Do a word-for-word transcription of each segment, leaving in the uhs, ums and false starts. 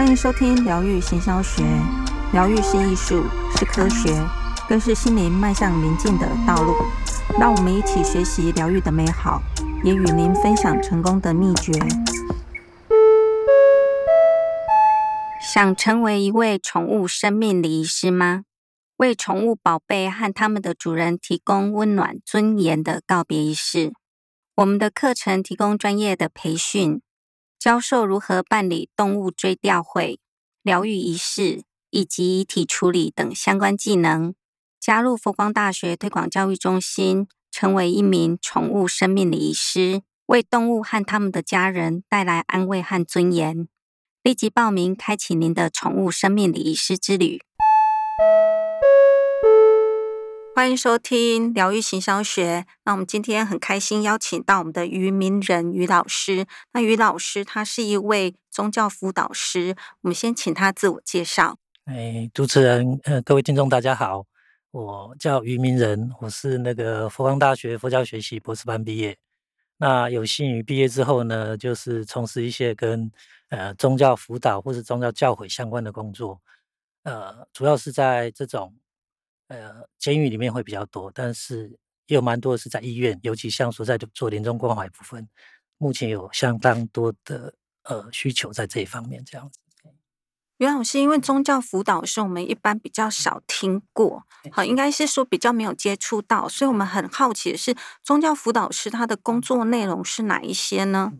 欢迎收听疗愈行销学。疗愈是艺术，是科学，更是心灵迈向宁静的道路。让我们一起学习疗愈的美好，也与您分享成功的秘诀。想成为一位宠物生命礼仪师吗？为宠物宝贝和他们的主人提供温暖尊严的告别仪式。我们的课程提供专业的培训，教授如何办理动物追悼会、疗愈仪式以及遗体处理等相关技能。加入佛光大学推广教育中心，成为一名宠物生命礼仪师，为动物和他们的家人带来安慰和尊严。立即报名，开启您的宠物生命礼仪师之旅。欢迎收听疗愈行销学。那我们今天很开心邀请到我们的于明仁于老师。那于老师他是一位宗教辅导师，我们先请他自我介绍。 哎，主持人，呃，各位听众，大家好，我叫于明仁，我是那个佛光大学佛教学系博士班毕业。那有幸于毕业之后呢，就是从事一些跟呃宗教辅导或是宗教教诲相关的工作，呃，主要是在这种呃监狱里面会比较多，但是也有蛮多的是在医院，尤其像说在做临终关怀部分，目前有相当多的呃需求在这一方面这样子。 袁老师，因为宗教辅导是我们一般比较少听过，好，应该是说比较没有接触到，所以我们很好奇的是，宗教辅导师他的工作内容是哪一些呢？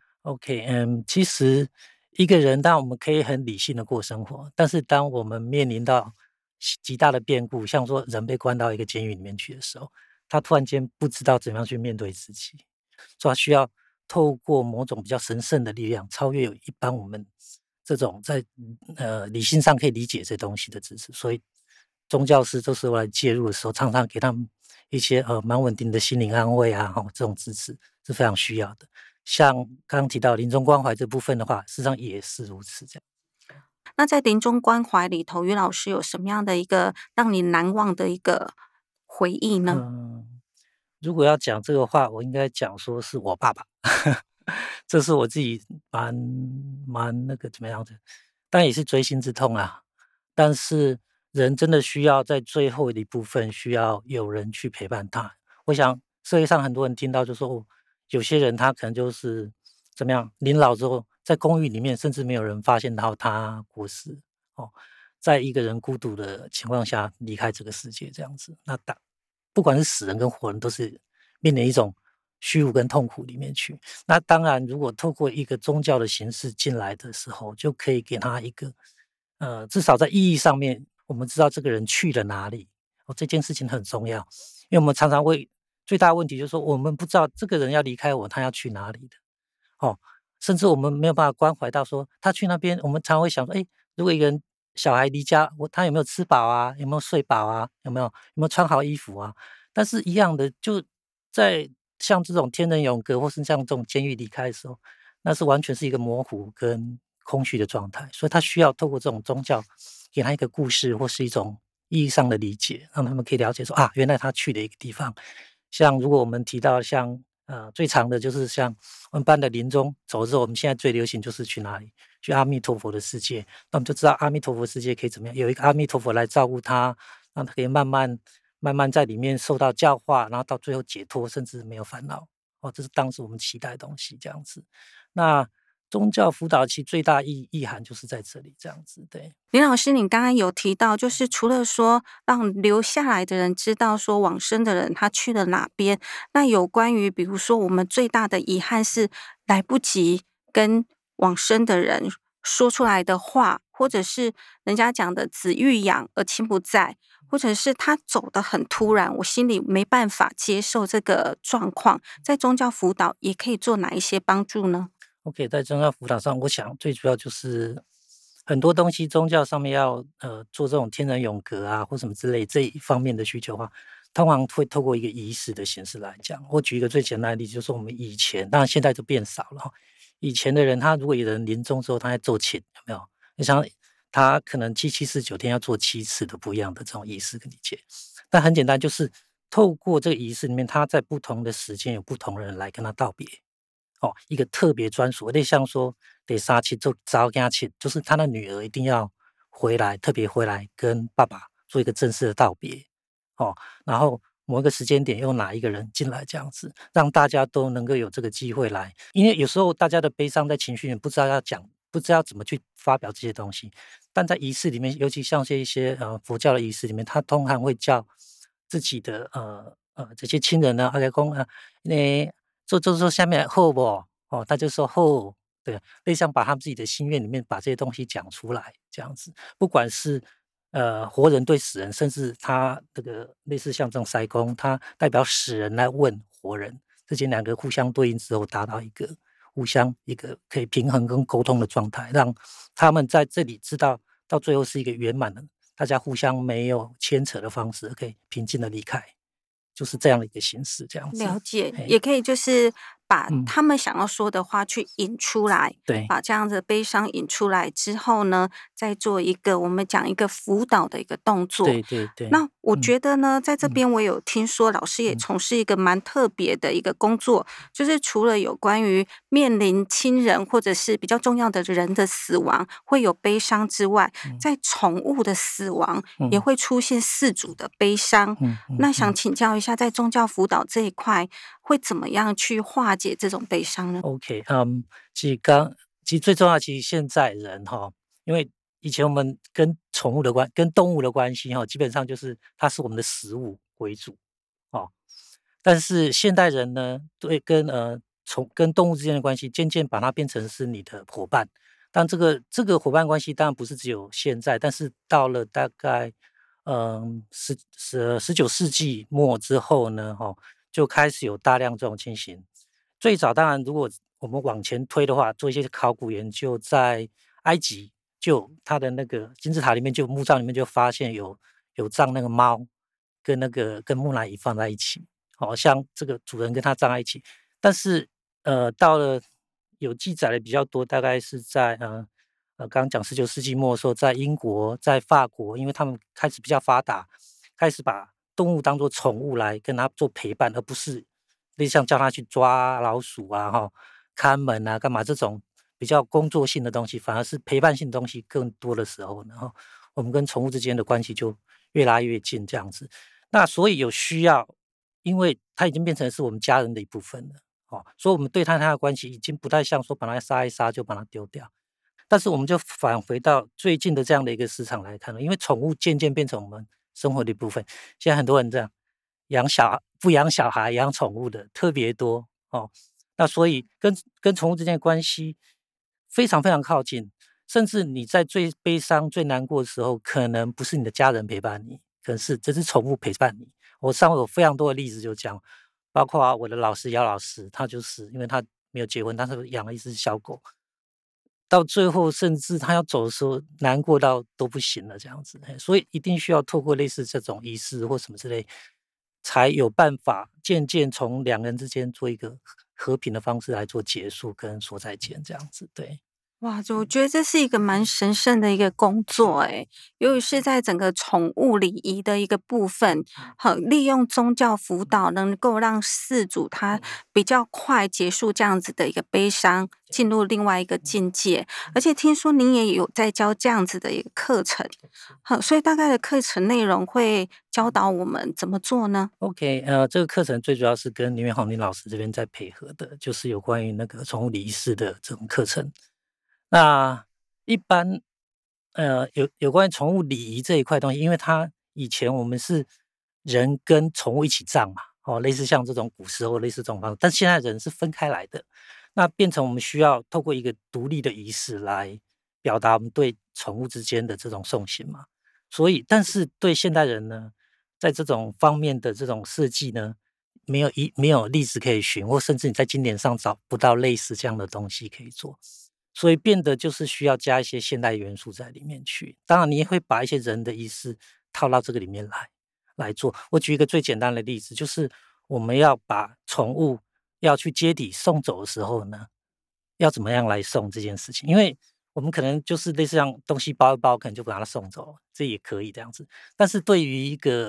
OK，嗯，其实一个人，当然我们可以很理性的过生活，但是当我们面临到极大的变故，像说人被关到一个监狱里面去的时候，他突然间不知道怎么样去面对自己，所以他需要透过某种比较神圣的力量，超越有一般我们这种在呃理性上可以理解这东西的知识，所以宗教师这时候来介入的时候，常常给他们一些呃蛮稳定的心灵安慰啊，哦，这种支持是非常需要的。像刚刚提到临终关怀这部分的话，事实上也是如此这样。 那在临终关怀里头，于老师有什么样的一个让你难忘的一个回忆呢？ 嗯，如果要讲这个话，我应该讲说是我爸爸，这是我自己蛮蛮那个怎么样的，但也是锥心之痛啊。但是人真的需要在最后的一部分，需要有人去陪伴他。我想社会上很多人听到就说，哦，有些人他可能就是怎么样，临老之后在公寓里面，甚至没有人发现到他过世哦，在一个人孤独的情况下离开这个世界这样子。那大不管是死人跟活人，都是面临一种虚无跟痛苦里面去。那当然，如果透过一个宗教的形式进来的时候，就可以给他一个，呃，至少在意义上面，我们知道这个人去了哪里。哦，这件事情很重要，因为我们常常会最大的问题就是说，我们不知道这个人要离开我，他要去哪里的。哦，甚至我们没有办法关怀到说他去那边，我们常会想说，哎，如果一个人小孩离家，我他有没有吃饱啊？有没有睡饱啊？有没有有没有穿好衣服啊？但是一样的，就在像这种天人永隔，或是像这种监狱离开的时候，那是完全是一个模糊跟空虚的状态，所以他需要透过这种宗教，给他一个故事或是一种意义上的理解，让他们可以了解说啊，原来他去的一个地方。像如果我们提到像呃最长的就是像我们班的临终走之后，我们现在最流行就是去哪里？去阿弥陀佛的世界。那我们就知道阿弥陀佛世界可以怎么样？有一个阿弥陀佛来照顾他，让他可以慢慢慢慢在里面受到教化，然后到最后解脱，甚至没有烦恼。哦，这是当时我们期待的东西，这样子。那宗教辅导其最大意意涵就是在这里，这样子。对， 林老师，你刚刚有提到，就是除了说让留下来的人知道说往生的人他去了哪边，那有关于比如说我们最大的遗憾是来不及跟往生的人说出来的话，或者是人家讲的子欲养而亲不在，或者是他走得很突然，我心里没办法接受这个状况，在宗教辅导也可以做哪一些帮助呢？ OK，在宗教辅导上，我想最主要就是很多东西，宗教上面要呃做这种天人永隔啊，或什么之类这一方面的需求的话，通常会透过一个仪式的形式来讲。我举一个最简单的例子，就是我们以前，当然现在就变少了哈。以前的人，他如果有人临终之后，他在做亲，有没有？你想，他可能七七四九天要做七次的不一样的这种仪式跟理解。但很简单，就是透过这个仪式里面，他在不同的时间有不同的人来跟他道别。 哦，一个特别专属，类像说得杀气就早给他起，就是他的女儿一定要回来，特别回来跟爸爸做一个正式的道别，哦，然后某一个时间点又哪一个人进来这样子，让大家都能够有这个机会来，因为有时候大家的悲伤在情绪里不知道要讲，不知道怎么去发表这些东西，但在仪式里面，尤其像这一些呃佛教的仪式里面，他通常会叫自己的呃呃这些亲人呢，阿公啊，那做做做下面后不哦，他就说后，对，类似像把他们自己的心愿里面把这些东西讲出来，这样子，不管是呃活人对死人，甚至他这个类似像这种塞公，他代表死人来问活人，这些两个互相对应之后，达到一个互相一个可以平衡跟沟通的状态，让他们在这里知道到最后是一个圆满的，大家互相没有牵扯的方式，可以平静的离开，就是这样的一个形式，这样子。 了解， 嘿， 也可以就是把嗯， 他们想要说的话去引出来， 对， 把这样的悲伤引出来之后呢，再做一个我们讲一个辅导的一个动作。 对对对， 那我嗯觉得呢，在这嗯边我有听说老师也嗯从事一个蛮特别的一个工作，就是除了有关于面临亲人或者是比较重要的人的死亡会有悲伤之外， 嗯在宠物的死亡也嗯会出现饲主的悲伤。 嗯嗯那想嗯请教一下，在宗教辅导这一块，会怎么样去化解这种悲伤呢？ ，OK，嗯，其实刚其实最重要，其实现在人哈，因为以前我们跟宠物的关跟动物的关系哈，基本上就是它是我们的食物为主，哦。但是现代人呢，对跟呃宠跟动物之间的关系，渐渐把它变成是你的伙伴。但这个这个伙伴关系当然不是只有现在，但是到了大概嗯十十十九世纪末之后呢，哈、就开始有大量这种情形。最早当然，如果我们往前推的话，做一些考古研究，在埃及就它的那个金字塔里面，就墓葬里面就发现有有葬那个猫跟那个跟木乃伊放在一起。好像这个主人跟他葬在一起。但是，呃，到了有记载的比较多，大概是在呃呃，刚刚讲十九世纪末的时候，在英国、在法国，因为他们开始比较发达，开始把动物当做宠物来跟它做陪伴，而不是类似像叫它去抓老鼠啊、哈看门啊、干嘛这种比较工作性的东西，反而是陪伴性的东西更多的时候，然后我们跟宠物之间的关系就越拉越近这样子。那所以有需要，因为它已经变成是我们家人的一部分了，哦，所以我们对它它的关系已经不太像说把它杀一杀就把它丢掉。但是我们就返回到最近的这样的一个市场来看了，因为宠物渐渐变成我们生活的一部分。现在很多人这样养小不养小孩，养宠物的特别多哦。那所以跟跟宠物之间的关系非常非常靠近，甚至你在最悲伤、最难过的时候，可能不是你的家人陪伴你，可能是这只宠物陪伴你。我上面有非常多的例子就讲，包括啊我的老师姚老师，他就是因为他没有结婚，但是养了一只小狗，到最后甚至他要走的时候，难过到都不行了这样子。嘿所以一定需要透过类似这种仪式或什么之类，才有办法渐渐从两人之间做一个和和平的方式来做结束跟说再见这样子，对。 哇，就我觉得这是一个蛮神圣的一个工作诶，尤其是在整个宠物礼仪的一个部分，好，利用宗教辅导能够让饲主他比较快结束这样子的一个悲伤，进入另外一个境界。而且听说您也有在教这样子的一个课程，好，所以大概的课程内容会教导我们怎么做呢？ OK，呃，这个课程最主要是跟林元宏林老师这边在配合的，就是有关于那个宠物礼仪师的这种课程。那一般，呃，有有关于宠物礼仪这一块东西，因为它以前我们是人跟宠物一起葬嘛，哦，类似像这种古时候类似这种方式，但现在人是分开来的，那变成我们需要透过一个独立的仪式来表达我们对宠物之间的这种送行嘛。所以，但是对现代人呢，在这种方面的这种设计呢，没有一没有例子可以寻，或甚至你在经典上找不到类似这样的东西可以做。所以变得就是需要加一些现代元素在里面去。当然，你也会把一些人的意思套到这个里面来来做。我举一个最简单的例子，就是我们要把宠物要去街底送走的时候呢，要怎么样来送这件事情？因为我们可能就是类似像东西包一包，可能就把它送走，这也可以这样子。但是对于一个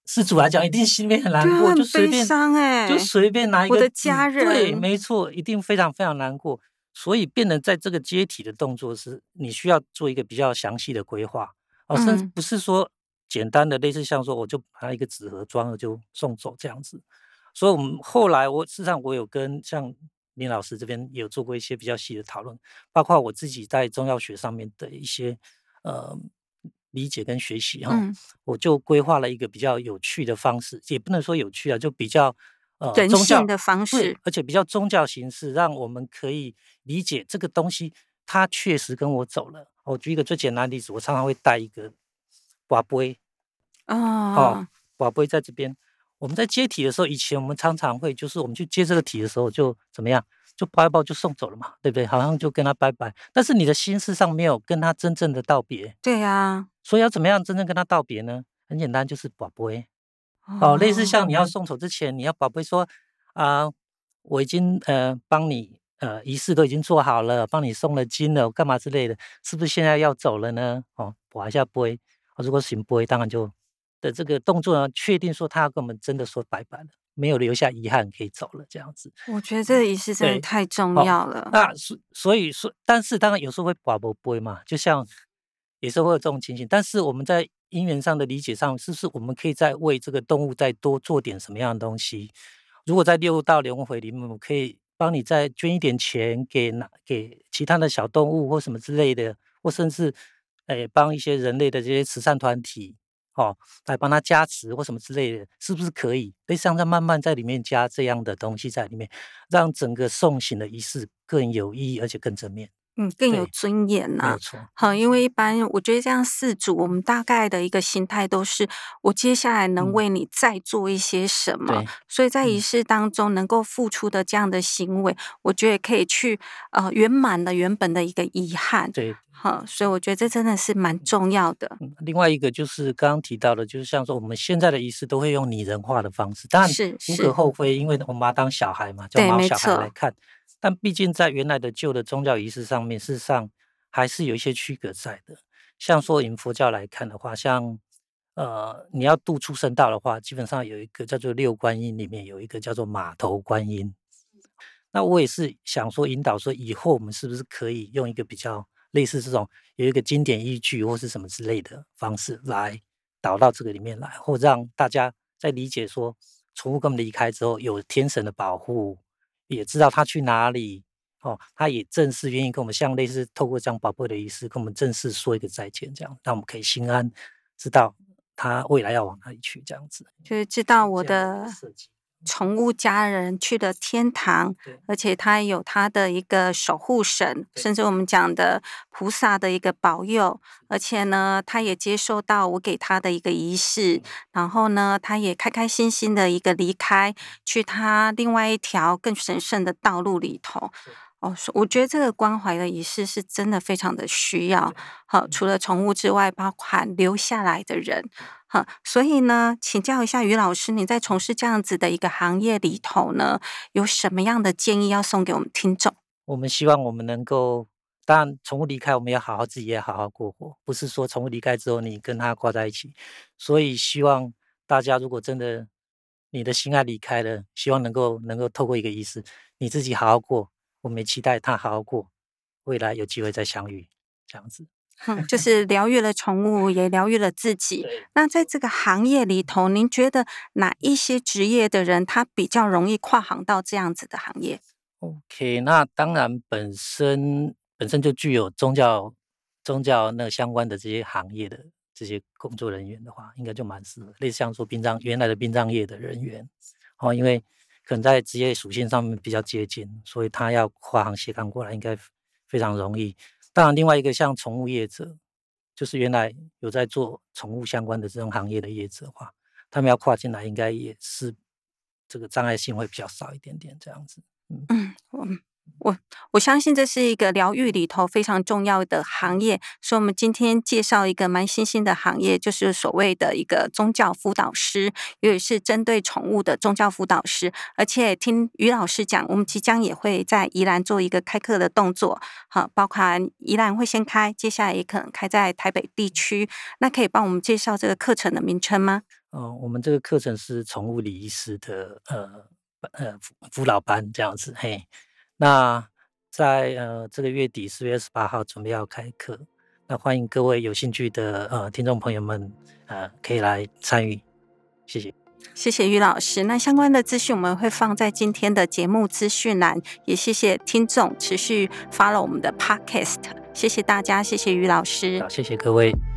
失主来讲，一定心里面很难过， 对啊很就随便悲伤欸就随便拿一我的个字， 家对， 人没错，一定非常非常难过。所以变成在这个接体的动作是，你需要做一个比较详细的规划哦，甚至嗯不是说简单的类似像说我就把一个纸盒装了就送走这样子。所以我们后来我事实上我有跟像林老师这边也有做过一些比较细的讨论，包括我自己在中药学上面的一些呃理解跟学习哈、哦， 嗯， 我就规划了一个比较有趣的方式，也不能说有趣啊，就比较呃人宗教性的方对， 式， 而且比较宗教形式，让我们可以理解这个东西，它确实跟我走了。我举一个最简单的例子，我常常会带一个瓦杯，哦， 哦， 瓦杯在这边。我们在接体的时候，以前我们常常会，就是我们去接这个体的时候，就怎么样，就抱一抱就送走了嘛，对不对？好像就跟他拜拜，但是你的心事上没有跟他真正的道别， 对呀， 所以要怎么样真正跟他道别呢？很简单，就是宝贝。哦，类似哦， 像你要送走之前，你要宝贝说啊、我已经呃帮你呃仪式都已经做好了，帮你送了金了，干嘛之类的，是不是现在要走了呢？哦，拔一下杯，哦、如果行杯，当然就的这个动作呢，确定说他要跟我们真的说拜拜了，没有留下遗憾，可以走了这样子。 我觉得这个仪式真的对， 太重好， 要了。 那所所以说，但是当然有时候会拔不杯嘛，就像有时候会有这种情形，但是我们在因缘上的理解上，是不是我们可以再为这个动物再多做点什么样的东西？如果在六道轮回里面，我们可以帮你再捐一点钱给哪给其他的小动物或什么之类的，或甚至诶帮一些人类的这些慈善团体。哦，来帮他加持或什么之类的，是不是可以？类似像在慢慢在里面加这样的东西在里面，让整个送行的仪式更有意义，而且更正面。 嗯，更有对， 尊严呐、 没有错。 好，因为一般我觉得这样四组，我们大概的一个心态都是，我接下来能嗯， 为你再做一些什么， 对， 所以在仪嗯， 式当中能够付出的这样的行为，我觉得可以去呃圆满了原本的一个遗憾。 对。 好，所以我觉得这真的是蛮重要的。 嗯，另外一个就是刚刚提到的，就是像说我们现在的仪式都会用拟人化的方式，当然无可是是， 厚非，因为我们把它当小孩嘛，叫对， 毛小孩来没错。 看。但毕竟在原来的旧的宗教仪式上面，事实上还是有一些区隔在的。像说以佛教来看的话，像呃你要渡出生道的话，基本上有一个叫做六观音，里面有一个叫做马头观音。那我也是想说引导说，以后我们是不是可以用一个比较类似这种有一个经典依据或是什么之类的方式来导到这个里面来，或让大家在理解说，宠物跟我们离开之后有天神的保护，也知道它去哪里，哦，它也正式愿意跟我们像类似透过这样宝贝的仪式，跟我们正式说一个再见，这样让我们可以心安，知道它未来要往哪里去，这样子， 就是知道我这样的一个的设计。 宠物家人去了天堂， 对而且他有他的一个守护神， 对甚至我们讲的菩萨的一个保佑，而且呢，他也接受到我给他的一个仪式，然后呢，他也开开心心的一个离开，去他另外一条更神圣的道路里头。哦，所我觉得这个关怀的仪式是真的非常的需要。好，除了宠物之外，包含留下来的人。好，所以呢，请教一下于老师，你在从事这样子的一个行业里头呢，有什么样的建议要送给我们听众？ 我们希望我们能够，当然宠物离开，我们要好好自己也好好过活，不是说宠物离开之后你跟它挂在一起。所以希望大家如果真的你的心爱离开了，希望能够能够透过一个仪式，你自己好好过，我们也期待它好好过，未来有机会再相遇，这样子。 嗯，就是疗愈了宠物，也疗愈了自己。 对。 那在这个行业里头，您觉得哪一些职业的人，他比较容易跨行到这样子的行业？ OK，那当然本身本身就具有宗教宗教那相关的这些行业的这些工作人员的话，应该就蛮适合，类似像说殡葬原来的殡葬业的人员，哦，因为可能在职业属性上面比较接近，所以他要跨行斜杠过来应该非常容易。当然，另外一个像宠物业者，就是原来有在做宠物相关的这种行业的业者的话，他们要跨进来，应该也是这个障碍性会比较少一点点这样子。嗯。 嗯，我我我相信这是一个疗愈里头非常重要的行业，所以我们今天介绍一个蛮新兴的行业，就是所谓的一个宗教辅导师，也是针对宠物的宗教辅导师。而且听于老师讲，我们即将也会在宜兰做一个开课的动作，好，包括宜兰会先开，接下来也可能开在台北地区。那可以帮我们介绍这个课程的名称吗？ 呃，我们这个课程是宠物礼仪师的呃呃辅辅导班这样子，嘿。那在呃这个月底四月二十八号准备要开课，那欢迎各位有兴趣的呃听众朋友们呃可以来参与，谢谢。 谢谢于老师，那相关的资讯我们会放在今天的节目资讯栏，也谢谢听众持续 follow 我们的 podcast， 谢谢大家，谢谢于老师， 好，谢谢各位。